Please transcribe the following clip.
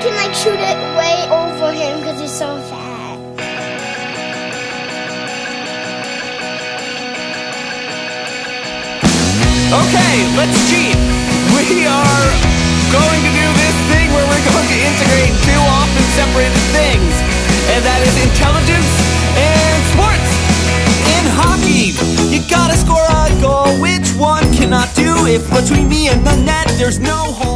can like shoot it way over him because he's so fat. Okay, let's cheat. We are going to do this thing where we're going to integrate two often separated things, and that is intelligence and sports. In hockey, you gotta score a goal. Which one can I do if between me and the net there's no hole?